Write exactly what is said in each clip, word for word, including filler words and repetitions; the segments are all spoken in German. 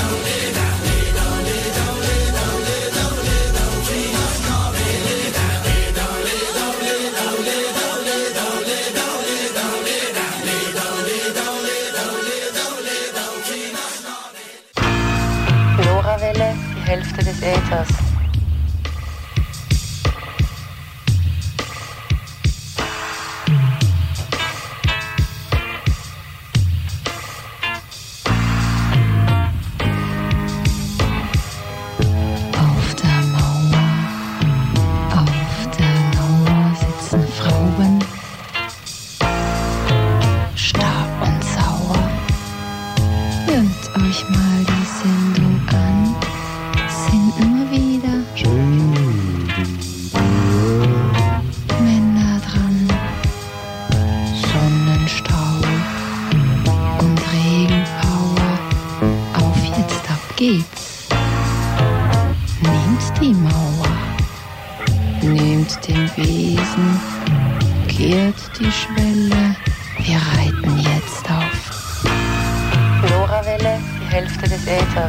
LoRaWelle, die Hälfte des Äthers. Geht's. Nehmt die Mauer, nehmt den Besen, kehrt die Schwelle, wir reiten jetzt auf. LoRaWelle, die Hälfte des Äthers.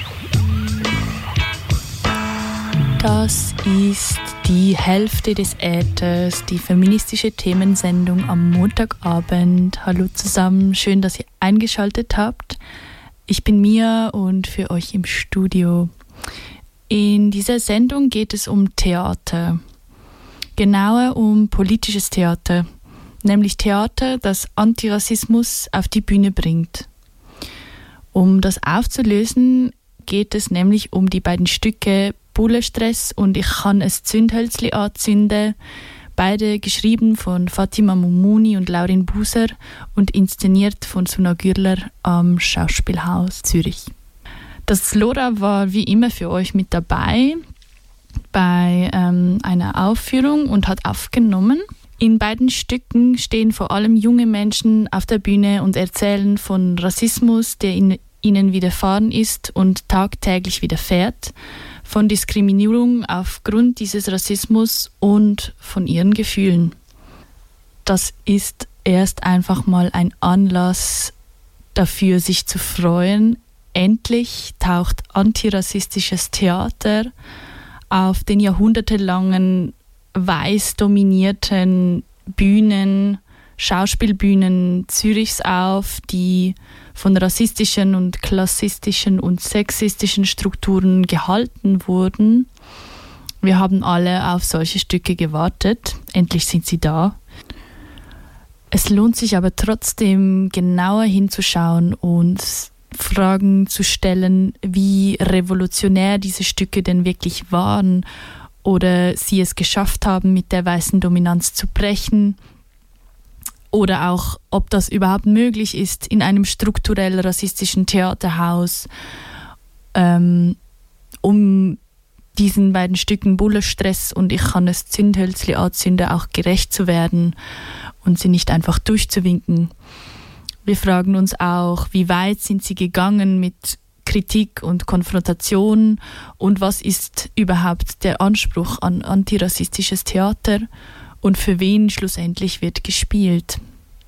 Das ist die Hälfte des Äthers, die feministische Themensendung am Montagabend. Hallo zusammen, schön, dass ihr eingeschaltet habt. Ich bin Mia und für euch im Studio. In dieser Sendung geht es um Theater. Genauer um politisches Theater, nämlich Theater, das Antirassismus auf die Bühne bringt. Um das aufzulösen, geht es nämlich um die beiden Stücke Bullenstress und Ich kann ein Zündhölzli anzünden, beide geschrieben von Fatima Moumouni und Laurin Buser und inszeniert von Suna Gürler am Schauspielhaus Zürich. Das Lora war wie immer für euch mit dabei bei ähm, einer Aufführung und hat aufgenommen. In beiden Stücken stehen vor allem junge Menschen auf der Bühne und erzählen von Rassismus, der in, ihnen widerfahren ist und tagtäglich widerfährt, von Diskriminierung aufgrund dieses Rassismus und von ihren Gefühlen. Das ist erst einfach mal ein Anlass dafür, sich zu freuen. Endlich taucht antirassistisches Theater auf den jahrhundertelangen weiß dominierten Bühnen, Schauspielbühnen Zürichs auf, die von rassistischen und klassistischen und sexistischen Strukturen gehalten wurden. Wir haben alle auf solche Stücke gewartet. Endlich sind sie da. Es lohnt sich aber trotzdem, genauer hinzuschauen und Fragen zu stellen, wie revolutionär diese Stücke denn wirklich waren oder sie es geschafft haben, mit der weißen Dominanz zu brechen. Oder auch, ob das überhaupt möglich ist, in einem strukturell rassistischen Theaterhaus, ähm, um diesen beiden Stücken Bullenstress und Ich kann es Zündhölzli anzünden auch gerecht zu werden und sie nicht einfach durchzuwinken. Wir fragen uns auch, wie weit sind sie gegangen mit Kritik und Konfrontation und was ist überhaupt der Anspruch an antirassistisches Theater? Und für wen schlussendlich wird gespielt?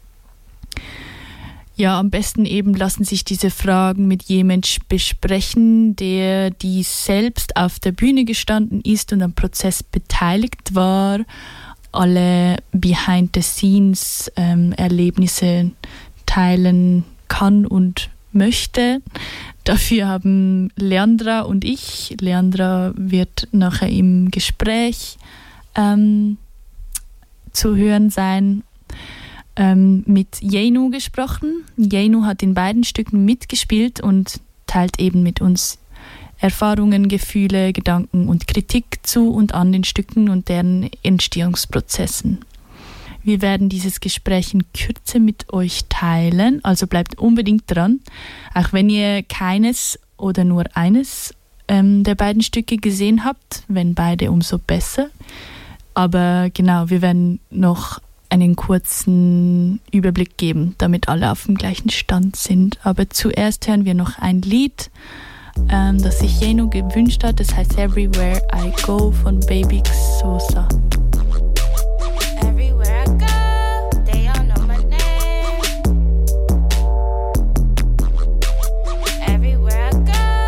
Ja, am besten eben lassen sich diese Fragen mit jemandem besprechen, der die selbst auf der Bühne gestanden ist und am Prozess beteiligt war, alle Behind-the-Scenes-Erlebnisse ähm, teilen kann und möchte. Dafür haben Leandra und ich, Leandra wird nachher im Gespräch ähm, zu hören sein, ähm, mit Jenu gesprochen. Jenu hat in beiden Stücken mitgespielt und teilt eben mit uns Erfahrungen, Gefühle, Gedanken und Kritik zu und an den Stücken und deren Entstehungsprozessen. Wir werden dieses Gespräch in Kürze mit euch teilen, also bleibt unbedingt dran, auch wenn ihr keines oder nur eines ähm, der beiden Stücke gesehen habt, wenn beide, umso besser. Aber genau, wir werden noch einen kurzen Überblick geben, damit alle auf dem gleichen Stand sind. Aber zuerst hören wir noch ein Lied, ähm, das sich Jeno gewünscht hat. Das heißt Everywhere I Go von Baby Sosa. Everywhere I go, they all know my name. Everywhere I go,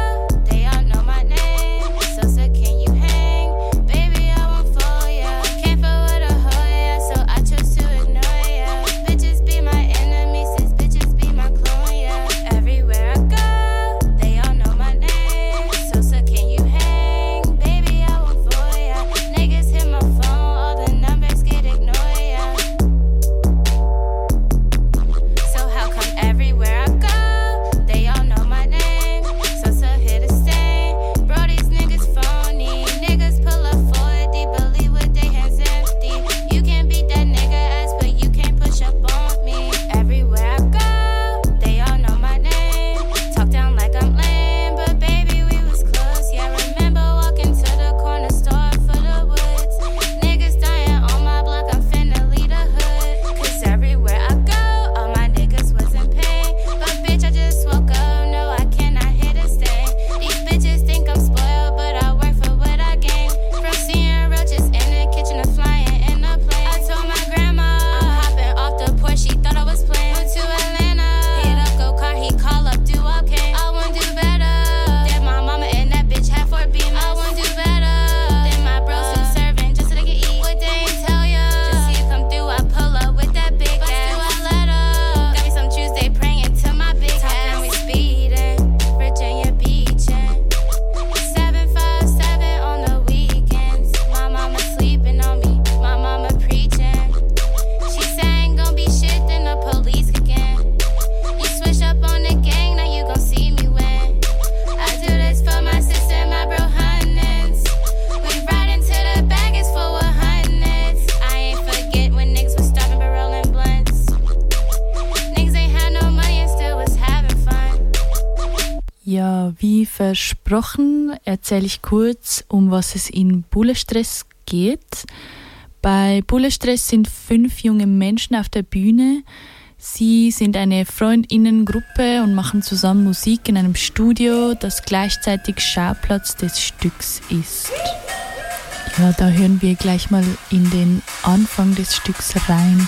Wie versprochen erzähle ich kurz, um was es in Bullenstress geht. Bei Bullenstress sind fünf junge Menschen auf der Bühne. Sie sind eine Freundinnengruppe und machen zusammen Musik in einem Studio, das gleichzeitig Schauplatz des Stücks ist. Ja, da hören wir gleich mal in den Anfang des Stücks rein.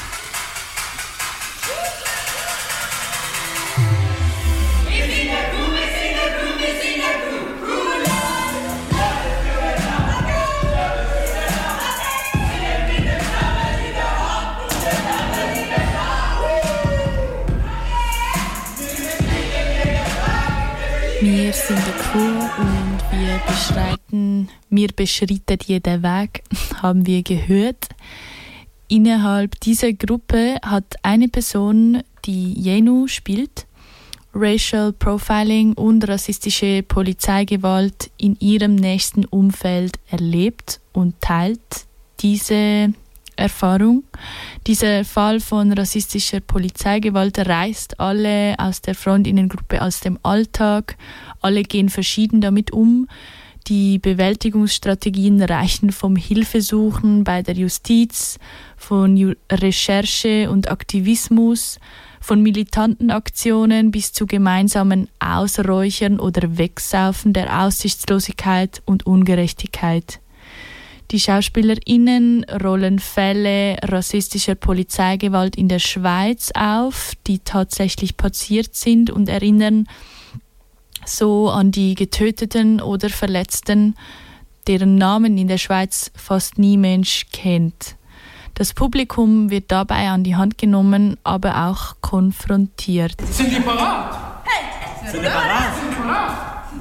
Wir sind eine Crew und wir beschreiten, wir beschreiten jeden Weg, haben wir gehört. Innerhalb dieser Gruppe hat eine Person, die Jenu spielt, Racial Profiling und rassistische Polizeigewalt in ihrem nächsten Umfeld erlebt und teilt diese Erfahrung. Dieser Fall von rassistischer Polizeigewalt reißt alle aus der Freundinnengruppe aus dem Alltag. Alle gehen verschieden damit um. Die Bewältigungsstrategien reichen vom Hilfesuchen bei der Justiz, von Ju- Recherche und Aktivismus, von militanten Aktionen bis zu gemeinsamen Ausräuchern oder Wegsaufen der Aussichtslosigkeit und Ungerechtigkeit. Die SchauspielerInnen rollen Fälle rassistischer Polizeigewalt in der Schweiz auf, die tatsächlich passiert sind, und erinnern so an die Getöteten oder Verletzten, deren Namen in der Schweiz fast nie Mensch kennt. Das Publikum wird dabei an die Hand genommen, aber auch konfrontiert. Sind die parat? Hey! Sind die parat? Sind die parat?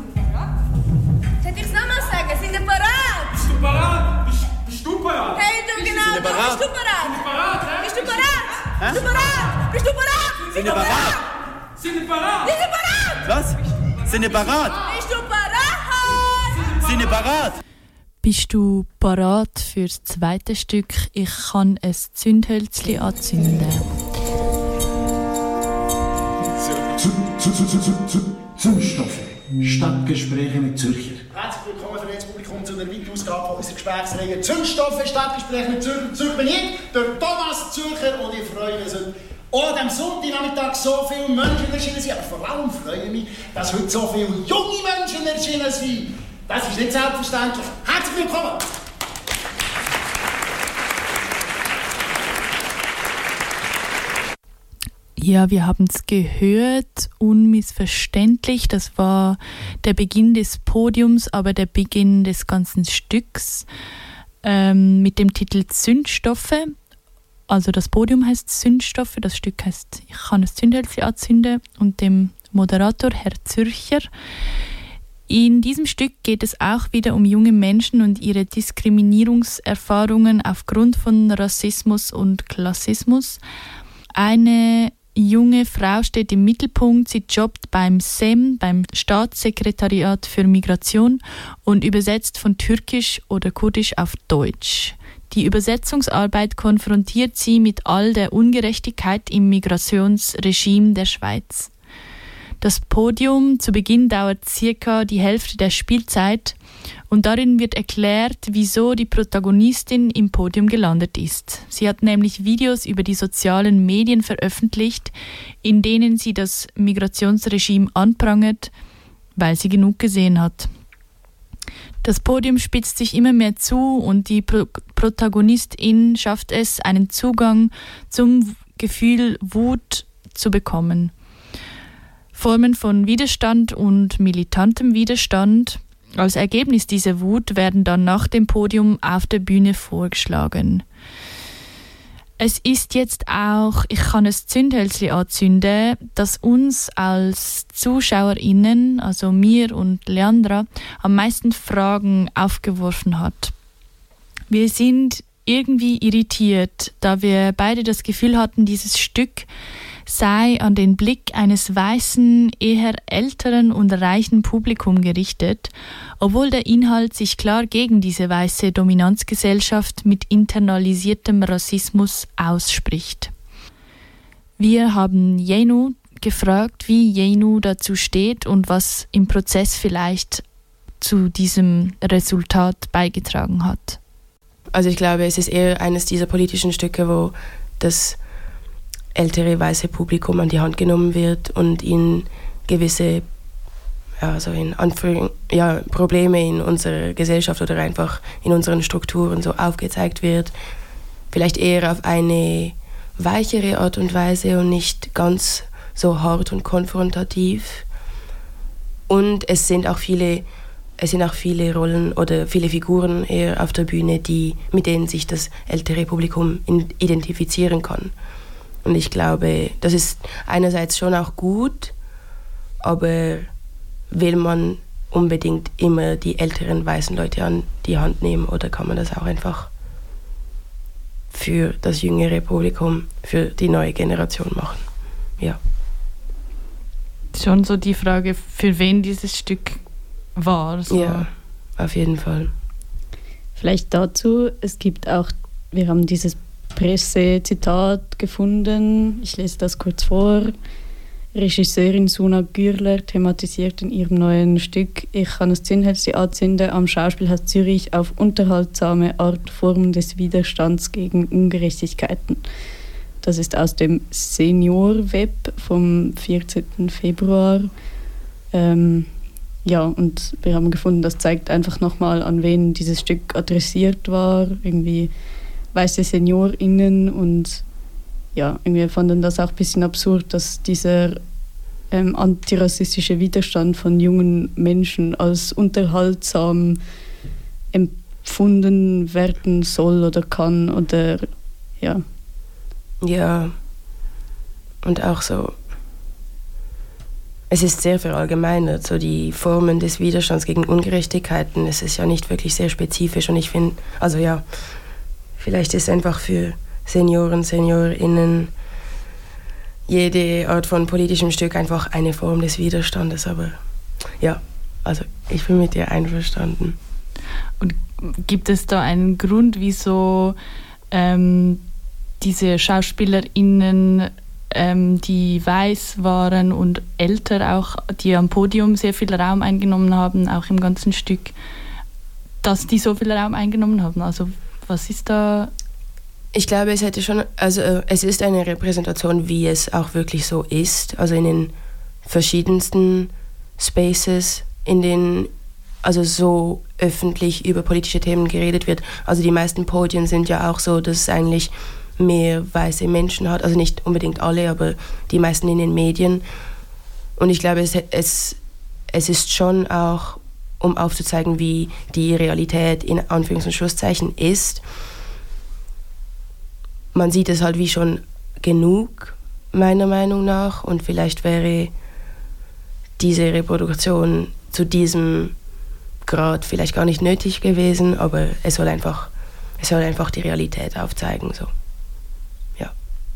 Soll ich es nochmal sagen? Sind die parat? Bist du parat? Bist, bist du parat? Hey, du genau, Sind die parat? bist du parat? Sind die parat, hä? Bist du parat? Bist du parat? Bist du parat? Sind ihr parat? Sind die parat? Sind die parat? Was? Sind ihr parat? Bist du parat? Sind ihr parat? Bist du parat fürs zweite Stück? Ich kann ein Zündhölzli anzünden. Zündstoffe. Stadtgespräche mit Zürcher. Herzlich willkommen für das Publikum zu einer weiteren Ausgabe unserer Gesprächsreihe Zündstoffe, Stadtgespräche mit Zürcher. Zürcher bin ich, der Thomas Zürcher, und ich freue mich, dass auch am Sonntagnachmittag so viele Menschen erschienen sind. Aber vor allem freue ich mich, dass heute so viele junge Menschen erschienen sind. Das ist nicht selbstverständlich. Herzlich willkommen! Ja, wir haben es gehört, unmissverständlich. Das war der Beginn des Podiums, aber der Beginn des ganzen Stücks ähm, mit dem Titel Zündstoffe. Also das Podium heißt Zündstoffe, das Stück heißt Ich kann ein Zündhölzchen anzünden, und dem Moderator, Herr Zürcher. In diesem Stück geht es auch wieder um junge Menschen und ihre Diskriminierungserfahrungen aufgrund von Rassismus und Klassismus. Eine junge Frau steht im Mittelpunkt. Sie jobbt beim S E M, beim Staatssekretariat für Migration, und übersetzt von Türkisch oder Kurdisch auf Deutsch. Die Übersetzungsarbeit konfrontiert sie mit all der Ungerechtigkeit im Migrationsregime der Schweiz. Das Podium zu Beginn dauert circa die Hälfte der Spielzeit, und darin wird erklärt, wieso die Protagonistin im Podium gelandet ist. Sie hat nämlich Videos über die sozialen Medien veröffentlicht, in denen sie das Migrationsregime anprangert, weil sie genug gesehen hat. Das Podium spitzt sich immer mehr zu, und die Pro- Protagonistin schafft es, einen Zugang zum Gefühl Wut zu bekommen. Formen von Widerstand und militantem Widerstand als Ergebnis dieser Wut werden dann nach dem Podium auf der Bühne vorgeschlagen. Es ist jetzt auch Ich kann ein Zündhölzchen anzünden, das uns als ZuschauerInnen, also mir und Leandra, am meisten Fragen aufgeworfen hat. Wir sind irgendwie irritiert, da wir beide das Gefühl hatten, dieses Stück sei an den Blick eines weißen, eher älteren und reichen Publikum gerichtet, obwohl der Inhalt sich klar gegen diese weiße Dominanzgesellschaft mit internalisiertem Rassismus ausspricht. Wir haben Jenu gefragt, wie Jenu dazu steht und was im Prozess vielleicht zu diesem Resultat beigetragen hat. Also ich glaube, es ist eher eines dieser politischen Stücke, wo das ältere weiße Publikum an die Hand genommen wird und ihnen gewisse ja, so in Anführung, ja, Probleme in unserer Gesellschaft oder einfach in unseren Strukturen so aufgezeigt wird. Vielleicht eher auf eine weichere Art und Weise und nicht ganz so hart und konfrontativ. Und es sind auch viele, es sind auch viele Rollen oder viele Figuren eher auf der Bühne, die, mit denen sich das ältere Publikum identifizieren kann. Und ich glaube, das ist einerseits schon auch gut, aber will man unbedingt immer die älteren weißen Leute an die Hand nehmen oder kann man das auch einfach für das jüngere Publikum, für die neue Generation machen? Ja. Schon so die Frage, für wen dieses Stück war. So. Ja, auf jeden Fall. Vielleicht dazu, es gibt auch, wir haben dieses Pressezitat gefunden, ich lese das kurz vor. Regisseurin Suna Gürler thematisiert in ihrem neuen Stück «Ich kann es Zündhölzli anzünden» am Schauspielhaus Zürich auf unterhaltsame Art Formen des Widerstands gegen Ungerechtigkeiten. Das ist aus dem Senior-Web vom vierzehnten Februar. Ähm, ja, und wir haben gefunden, das zeigt einfach nochmal, an wen dieses Stück adressiert war. Irgendwie weiße SeniorInnen und ja, wir fanden das auch ein bisschen absurd, dass dieser ähm, antirassistische Widerstand von jungen Menschen als unterhaltsam empfunden werden soll oder kann oder ja. Ja, und auch so, es ist sehr verallgemeinert, so die Formen des Widerstands gegen Ungerechtigkeiten, es ist ja nicht wirklich sehr spezifisch und ich finde, also ja, vielleicht ist einfach für Senioren, SeniorInnen, jede Art von politischem Stück einfach eine Form des Widerstandes. Aber ja, also ich bin mit dir einverstanden. Und gibt es da einen Grund, wieso ähm, diese SchauspielerInnen, ähm, die weiß waren und älter auch, die am Podium sehr viel Raum eingenommen haben, auch im ganzen Stück, dass die so viel Raum eingenommen haben? Also was ist da... Ich glaube, es hätte schon, also es ist eine Repräsentation, wie es auch wirklich so ist, also in den verschiedensten Spaces, in denen also so öffentlich über politische Themen geredet wird. Also die meisten Podien sind ja auch so, dass es eigentlich mehr weiße Menschen hat, also nicht unbedingt alle, aber die meisten in den Medien. Und ich glaube, es, es, es ist schon auch, um aufzuzeigen, wie die Realität in Anführungs- und Schlusszeichen ist. Man sieht es halt wie schon genug, meiner Meinung nach. Und vielleicht wäre diese Reproduktion zu diesem Grad vielleicht gar nicht nötig gewesen, aber es soll einfach, es soll einfach die Realität aufzeigen. So. Ja.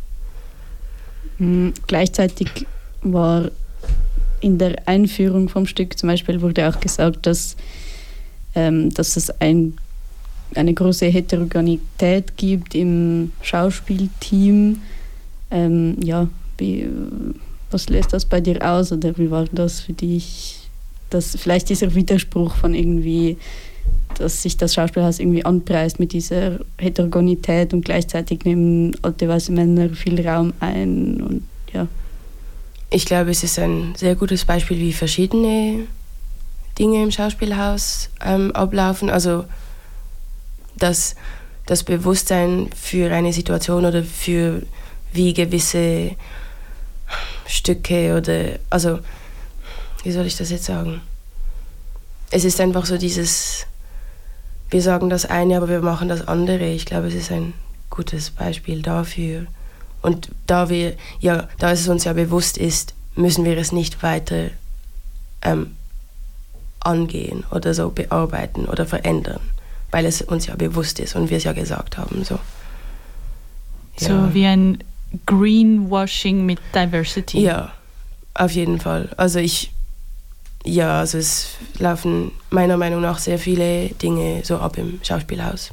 Mhm, gleichzeitig war in der Einführung vom Stück zum Beispiel wurde auch gesagt, dass, ähm, dass es ein eine große Heterogenität gibt im Schauspielteam. Ähm, ja, wie, was löst das bei dir aus oder wie war das für dich? Das, vielleicht dieser Widerspruch von irgendwie, dass sich das Schauspielhaus irgendwie anpreist mit dieser Heterogenität und gleichzeitig nehmen alte weiße Männer viel Raum ein und ja. Ich glaube, es ist ein sehr gutes Beispiel, wie verschiedene Dinge im Schauspielhaus ähm, ablaufen. Also dass das Bewusstsein für eine Situation oder für wie gewisse Stücke oder, also, wie soll ich das jetzt sagen? Es ist einfach so dieses, wir sagen das eine, aber wir machen das andere. Ich glaube, es ist ein gutes Beispiel dafür. Und da wir, ja, da es uns ja bewusst ist, müssen wir es nicht weiter ähm, angehen oder so bearbeiten oder verändern, weil es uns ja bewusst ist und wir es ja gesagt haben. So, ja. So wie ein Greenwashing mit Diversity. Ja, auf jeden Fall. Also ich, ja, also es laufen meiner Meinung nach sehr viele Dinge so ab im Schauspielhaus.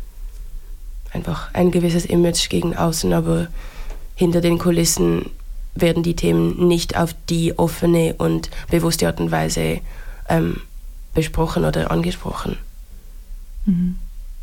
Einfach ein gewisses Image gegen außen, aber hinter den Kulissen werden die Themen nicht auf die offene und bewusste Art und Weise ähm, besprochen oder angesprochen. Mhm.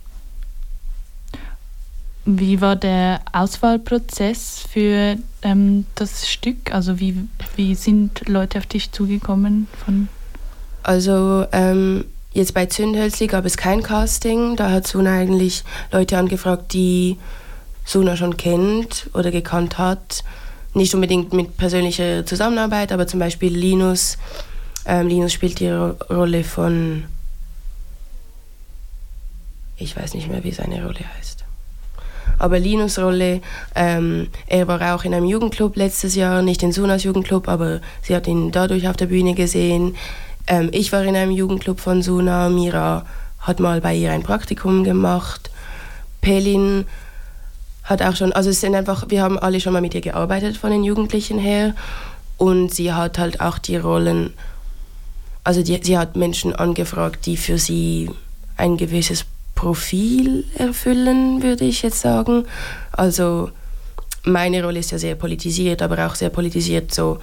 Wie war der Auswahlprozess für ähm, das Stück? Also wie, wie sind Leute auf dich zugekommen? Von also ähm, jetzt bei Zündhölzli gab es kein Casting. Da hat Suna eigentlich Leute angefragt, die Suna schon kennt oder gekannt hat. Nicht unbedingt mit persönlicher Zusammenarbeit, aber zum Beispiel Linus. Ähm, Linus spielt die Ro- Rolle von... Ich weiß nicht mehr, wie seine Rolle heißt. Aber Linus' Rolle, ähm, er war auch in einem Jugendclub letztes Jahr, nicht in Sunas Jugendclub, aber sie hat ihn dadurch auf der Bühne gesehen. Ähm, ich war in einem Jugendclub von Suna, Mira hat mal bei ihr ein Praktikum gemacht. Pelin hat auch schon, also es sind einfach, wir haben alle schon mal mit ihr gearbeitet von den Jugendlichen her und sie hat halt auch die Rollen, also die, sie hat Menschen angefragt, die für sie ein gewisses Profil erfüllen, würde ich jetzt sagen. Also meine Rolle ist ja sehr politisiert, aber auch sehr politisiert so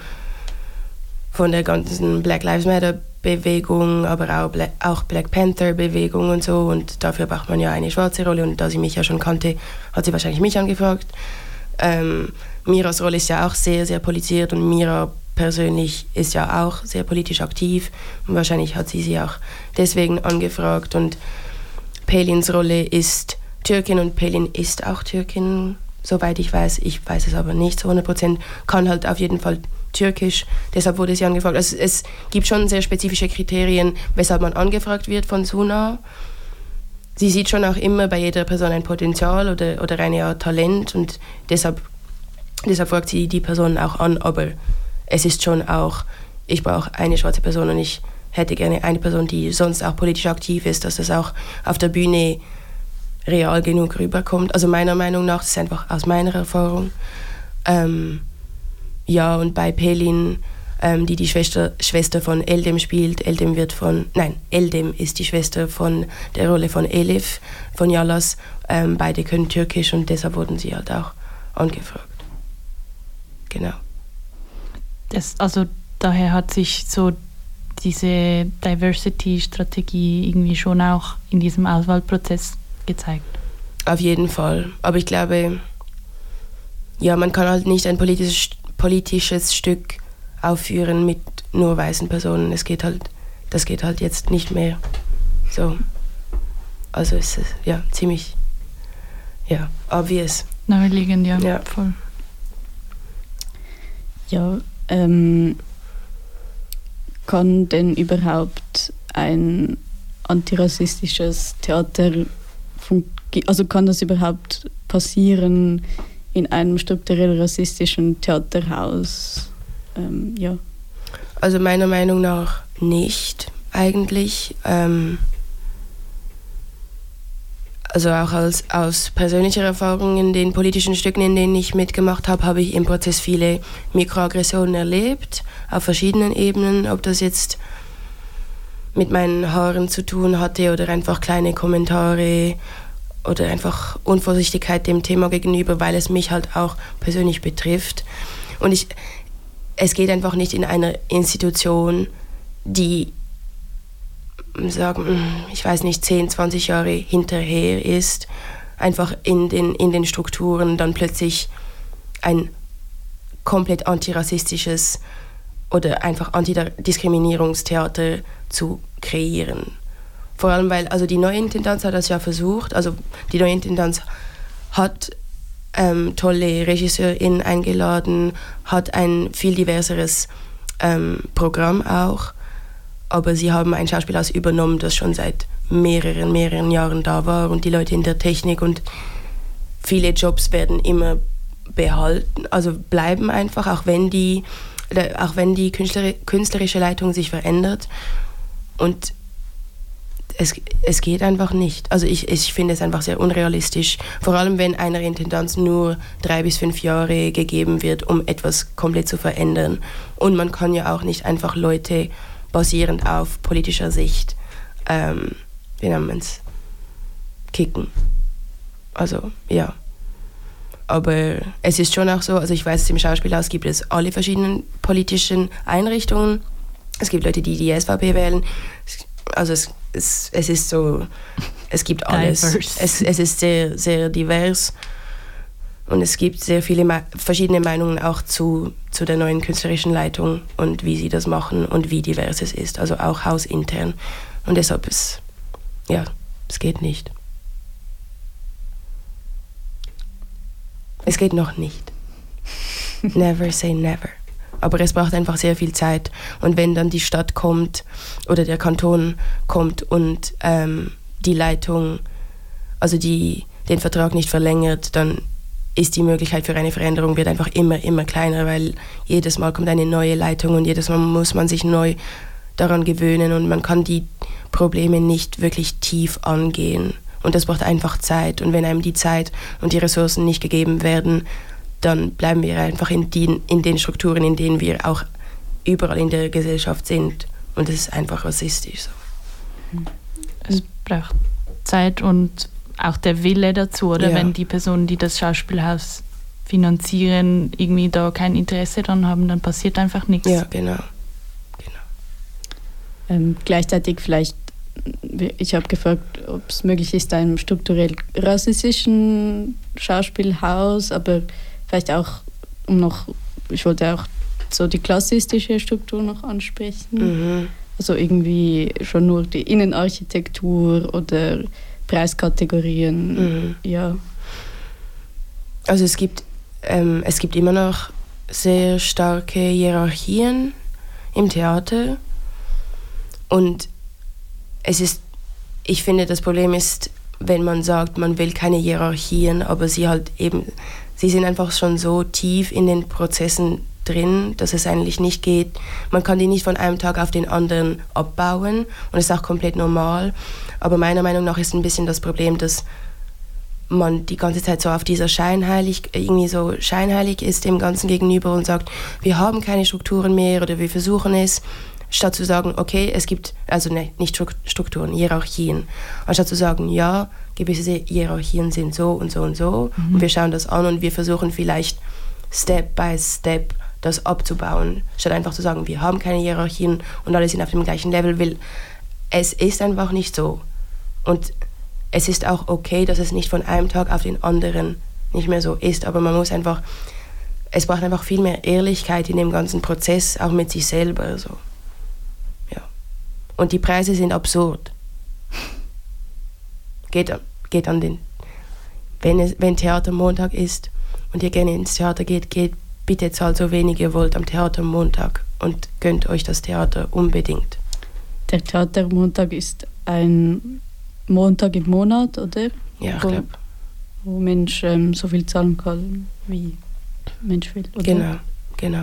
von der ganzen Black Lives Matter Bewegung, aber auch Black, auch Black Panther Bewegung und so, und dafür braucht man ja eine schwarze Rolle, und da sie mich ja schon kannte, hat sie wahrscheinlich mich angefragt. Ähm, Miras Rolle ist ja auch sehr, sehr politisiert, und Mira persönlich ist ja auch sehr politisch aktiv, und wahrscheinlich hat sie sie auch deswegen angefragt. Und Pelins Rolle ist Türkin, und Pelin ist auch Türkin, soweit ich weiß. Ich weiß es aber nicht zu hundert Prozent. Kann halt auf jeden Fall Türkisch, deshalb wurde sie angefragt. Also es gibt schon sehr spezifische Kriterien, weshalb man angefragt wird von Suna. Sie sieht schon auch immer bei jeder Person ein Potenzial oder, oder eine Art Talent, und deshalb, deshalb fragt sie die Person auch an, aber es ist schon auch, ich brauche eine schwarze Person und ich hätte gerne eine Person, die sonst auch politisch aktiv ist, dass das auch auf der Bühne real genug rüberkommt. Also meiner Meinung nach, das ist einfach aus meiner Erfahrung. Ähm, ja, und bei Pelin, ähm, die die Schwester, Schwester von Eldem spielt, Eldem wird von, nein, Eldem ist die Schwester von der Rolle von Elif, von Yalas. Ähm, beide können Türkisch, und deshalb wurden sie halt auch angefragt. Genau. Das, also daher hat sich so diese Diversity-Strategie irgendwie schon auch in diesem Auswahlprozess gezeigt. Auf jeden Fall. Aber ich glaube, ja, man kann halt nicht ein politisches, politisches Stück aufführen mit nur weißen Personen. Es geht halt, das geht halt jetzt nicht mehr. So. Also ist es ja ziemlich, ja, obvious. Naheliegend, ja, ja. Voll. Ja, ähm, kann denn überhaupt ein antirassistisches Theater, fungi- also kann das überhaupt passieren in einem strukturell rassistischen Theaterhaus? Ähm, ja. Also meiner Meinung nach nicht eigentlich. Ähm, also auch als, aus persönlicher Erfahrung in den politischen Stücken, in denen ich mitgemacht habe, habe ich im Prozess viele Mikroaggressionen erlebt, auf verschiedenen Ebenen, ob das jetzt mit meinen Haaren zu tun hatte oder einfach kleine Kommentare oder einfach Unvorsichtigkeit dem Thema gegenüber, weil es mich halt auch persönlich betrifft. Und ich, es geht einfach nicht in einer Institution, die, sagen, ich weiß nicht, zehn, zwanzig Jahre hinterher ist, einfach in den, in den Strukturen dann plötzlich ein komplett antirassistisches oder einfach Antidiskriminierungstheater zu kreieren. Vor allem, weil also die neue Intendanz hat das ja versucht, also die neue Intendanz hat ähm, tolle RegisseurInnen eingeladen, hat ein viel diverseres ähm, Programm auch, aber sie haben ein Schauspielhaus übernommen, das schon seit mehreren, mehreren Jahren da war, und die Leute in der Technik und viele Jobs werden immer behalten, also bleiben einfach, auch wenn die, auch wenn die Künstler, künstlerische Leitung sich verändert, und es, es geht einfach nicht. Also ich, ich finde es einfach sehr unrealistisch, vor allem wenn einer Intendanz nur drei bis fünf Jahre gegeben wird, um etwas komplett zu verändern, und man kann ja auch nicht einfach Leute basierend auf politischer Sicht, ähm, wie nennt man es, kicken. Also, ja. Aber es ist schon auch so, also ich weiß, im Schauspielhaus gibt es alle verschiedenen politischen Einrichtungen. Es gibt Leute, die die S V P wählen. Also es, es, es ist so, es gibt alles. Es, es ist sehr, sehr divers. Und es gibt sehr viele Me- verschiedene Meinungen auch zu, zu der neuen künstlerischen Leitung und wie sie das machen und wie divers es ist. Also auch hausintern. Und deshalb ist, ja, es geht nicht. Es geht noch nicht. Never say never. Aber es braucht einfach sehr viel Zeit. Und wenn dann die Stadt kommt oder der Kanton kommt und ähm, die Leitung, also die den Vertrag nicht verlängert, dann ist die Möglichkeit für eine Veränderung wird einfach immer, immer kleiner, weil jedes Mal kommt eine neue Leitung und jedes Mal muss man sich neu daran gewöhnen und man kann die Probleme nicht wirklich tief angehen. Und das braucht einfach Zeit. Und wenn einem die Zeit und die Ressourcen nicht gegeben werden, dann bleiben wir einfach in, die, in den Strukturen, in denen wir auch überall in der Gesellschaft sind. Und das ist einfach rassistisch so. Es braucht Zeit und auch der Wille dazu, oder? Ja. Wenn die Personen, die das Schauspielhaus finanzieren, irgendwie da kein Interesse daran haben, dann passiert einfach nichts. Ja, genau. genau. Ähm, gleichzeitig vielleicht, ich habe gefragt, ob es möglich ist, einem strukturell rassistischen Schauspielhaus, aber vielleicht auch, um noch, ich wollte auch so die klassistische Struktur noch ansprechen. Mhm. Also irgendwie schon nur die Innenarchitektur oder Preiskategorien, mhm. ja. Also es gibt, ähm, es gibt immer noch sehr starke Hierarchien im Theater und es ist, ich finde, das Problem ist, wenn man sagt, man will keine Hierarchien, aber sie halt eben, sie sind einfach schon so tief in den Prozessen drin, dass es eigentlich nicht geht. Man kann die nicht von einem Tag auf den anderen abbauen und das ist auch komplett normal. Aber meiner Meinung nach ist ein bisschen das Problem, dass man die ganze Zeit so auf dieser Scheinheilig, irgendwie so scheinheilig ist dem Ganzen gegenüber und sagt, wir haben keine Strukturen mehr oder wir versuchen es, statt zu sagen, okay, es gibt, also ne, nicht Strukturen, Hierarchien. Anstatt zu sagen, ja, gewisse Hierarchien sind so und so und so mhm. und wir schauen das an und wir versuchen vielleicht Step by Step das abzubauen, statt einfach zu sagen, wir haben keine Hierarchien und alle sind auf dem gleichen Level, weil es ist einfach nicht so. Und es ist auch okay, dass es nicht von einem Tag auf den anderen nicht mehr so ist, aber man muss einfach, es braucht einfach viel mehr Ehrlichkeit in dem ganzen Prozess, auch mit sich selber. So. Ja. Und die Preise sind absurd. Geht, geht an den, wenn, es, wenn Theater Montag ist und ihr gerne ins Theater geht, geht bitte zahlt so wenig ihr wollt am Theater Montag und gönnt euch das Theater unbedingt. Der Theatermontag ist ein Montag im Monat, oder? Ja, ich wo, glaube. Wo Mensch ähm, so viel zahlen kann, wie Mensch will, oder? Genau, genau.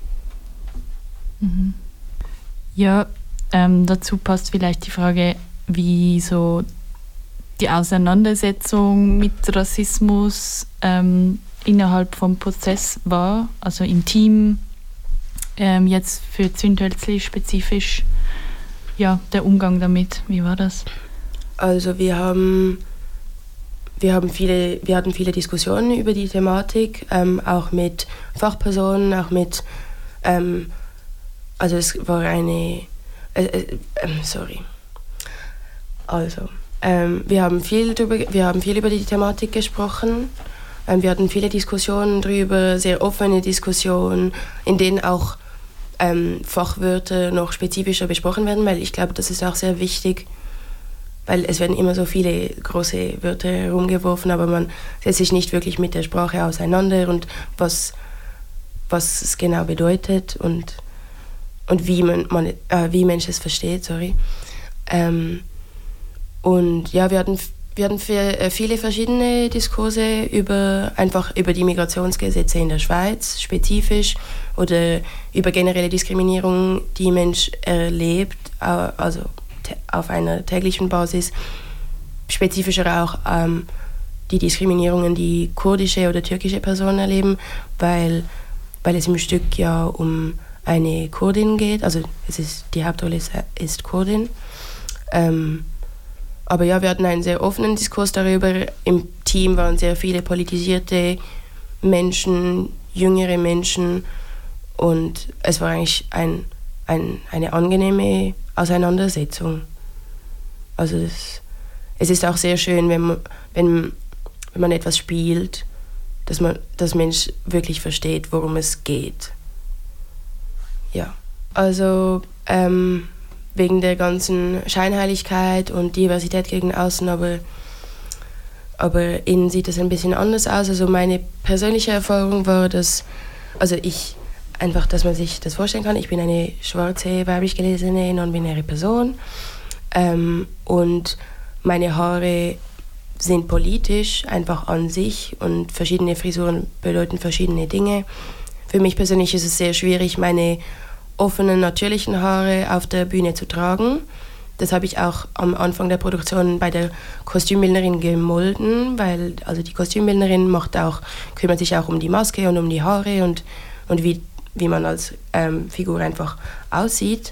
Mhm. Ja, ähm, dazu passt vielleicht die Frage, wie so die Auseinandersetzung mit Rassismus ähm, innerhalb vom Prozess war, also im Team, ähm, jetzt für Zündhölzli spezifisch, ja, der Umgang damit, wie war das? Also wir haben, wir haben viele, wir hatten viele Diskussionen über die Thematik, ähm, auch mit Fachpersonen, auch mit, ähm, also es war eine, äh, äh, sorry, also ähm, wir haben viel drüber, wir haben viel über die Thematik gesprochen. Wir hatten viele Diskussionen darüber, sehr offene Diskussionen, in denen auch ähm, Fachwörter noch spezifischer besprochen werden, weil ich glaube, das ist auch sehr wichtig, weil es werden immer so viele große Wörter herumgeworfen, aber man setzt sich nicht wirklich mit der Sprache auseinander und was, was es genau bedeutet und, und wie, man, man, äh, wie Mensch es versteht. Sorry. Ähm, und ja, wir hatten Wir hatten viele verschiedene Diskurse über, einfach über die Migrationsgesetze in der Schweiz, spezifisch, oder über generelle Diskriminierung, die Mensch erlebt, also auf einer täglichen Basis. Spezifischer auch ähm, die Diskriminierungen, die kurdische oder türkische Personen erleben, weil, weil es im Stück ja um eine Kurdin geht, also es ist, die Hauptrolle ist, ist Kurdin. Ähm, Aber ja, wir hatten einen sehr offenen Diskurs darüber. Im Team waren sehr viele politisierte Menschen, jüngere Menschen, und es war eigentlich ein, ein, eine angenehme Auseinandersetzung. Also das, es ist auch sehr schön, wenn man, wenn, wenn man etwas spielt, dass man das Mensch wirklich versteht, worum es geht. Ja, also ähm, wegen der ganzen Scheinheiligkeit und Diversität gegen außen, aber, aber innen sieht es ein bisschen anders aus. Also meine persönliche Erfahrung war, dass, also ich, einfach, dass man sich das vorstellen kann, ich bin eine schwarze, weiblich gelesene, non-binäre Person, ähm, und meine Haare sind politisch einfach an sich und verschiedene Frisuren bedeuten verschiedene Dinge. Für mich persönlich ist es sehr schwierig, meine offenen, natürlichen Haare auf der Bühne zu tragen. Das habe ich auch am Anfang der Produktion bei der Kostümbildnerin gemolden, weil also die Kostümbildnerin macht auch, kümmert sich auch um die Maske und um die Haare und, und wie, wie man als ähm, Figur einfach aussieht.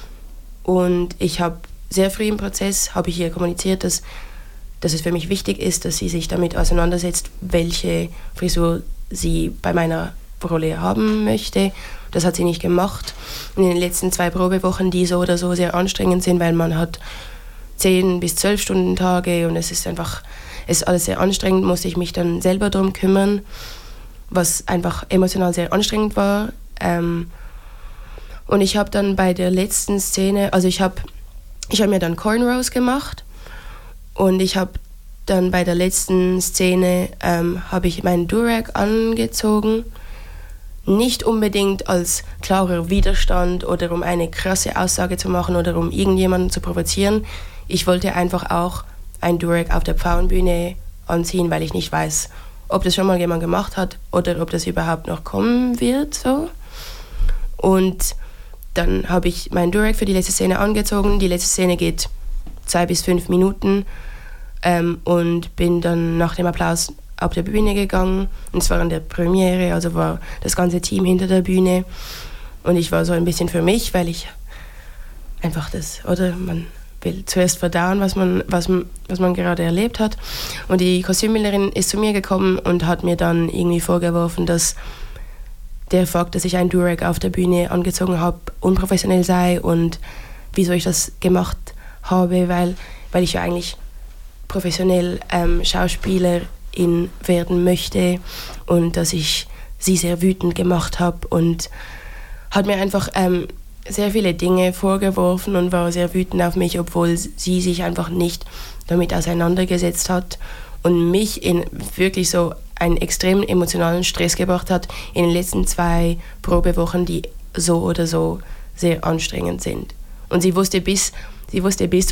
Und ich habe sehr früh im Prozess, habe ich ihr kommuniziert, dass, dass es für mich wichtig ist, dass sie sich damit auseinandersetzt, welche Frisur sie bei meiner Rolle haben möchte. Das hat sie nicht gemacht. In den letzten zwei Probewochen, die so oder so sehr anstrengend sind, weil man hat zehn bis zwölf Stunden Tage und es ist einfach, es ist alles sehr anstrengend, musste ich mich dann selber darum kümmern, was einfach emotional sehr anstrengend war. Ähm, und ich habe dann bei der letzten Szene, also ich habe ich hab mir dann Cornrows gemacht und ich habe dann bei der letzten Szene ähm, habe ich meinen Durag angezogen. Nicht unbedingt als klarer Widerstand oder um eine krasse Aussage zu machen oder um irgendjemanden zu provozieren. Ich wollte einfach auch ein Durag auf der Pfauenbühne anziehen, weil ich nicht weiß, ob das schon mal jemand gemacht hat oder ob das überhaupt noch kommen wird. So. Und dann habe ich meinen Durag für die letzte Szene angezogen. Die letzte Szene geht zwei bis fünf Minuten ähm, und bin dann nach dem Applaus auf der Bühne gegangen. Und es war in der Premiere, also war das ganze Team hinter der Bühne. Und ich war so ein bisschen für mich, weil ich einfach das, oder man will zuerst verdauen, was man, was, was man gerade erlebt hat. Und die Kostümbildnerin ist zu mir gekommen und hat mir dann irgendwie vorgeworfen, dass der Fakt, dass ich einen Durag auf der Bühne angezogen habe, unprofessionell sei und wieso ich das gemacht habe, weil, weil ich ja eigentlich professionell ähm, Schauspielerin werden möchte und dass ich sie sehr wütend gemacht habe und hat mir einfach ähm, sehr viele Dinge vorgeworfen und war sehr wütend auf mich, obwohl sie sich einfach nicht damit auseinandergesetzt hat und mich in wirklich so einen extremen emotionalen Stress gebracht hat in den letzten zwei Probewochen, die so oder so sehr anstrengend sind. Und sie wusste bis, sie wusste bis